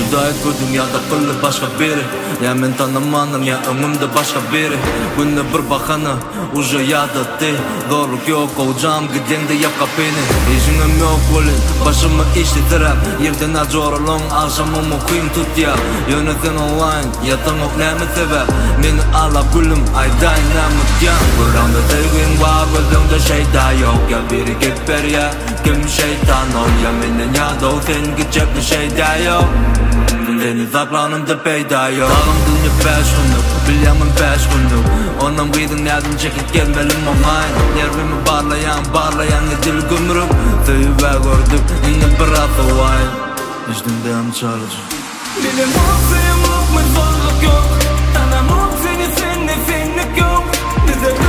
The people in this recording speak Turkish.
Hidayet bu dünyada kıllı başka biri. Ya men tanımanım ya ömrümde başka biri. Günde bir bakana uca yadattı. Zorluk yok olacağım gidende yap kapını. İşim yok olun başımı işletirem. Yerden acıoralım akşamımı kuyum tut ya. Yönetin online yatan ok nemi sebep. Beni ala gülüm aydan namık ya. Buramda sevgin var gözümde şey daha yok ya. Biri geber ya kim şeytan ol ya. Menden ya da o sen gidecek bir şey daha yok. Deniz aklanımda peyda yok. Dağım dünya 5 günlük Bilyamın 5 günlük. Ondan gıydın yardım çekip gelmelim online. Nervimi barlayan dil gümrük. Tüyübe gördük yine bir hafta wine. İşte dem çalıcı. Dilim yok sayım yok zorluk yok. Tanım yok seni senlik yok. Bize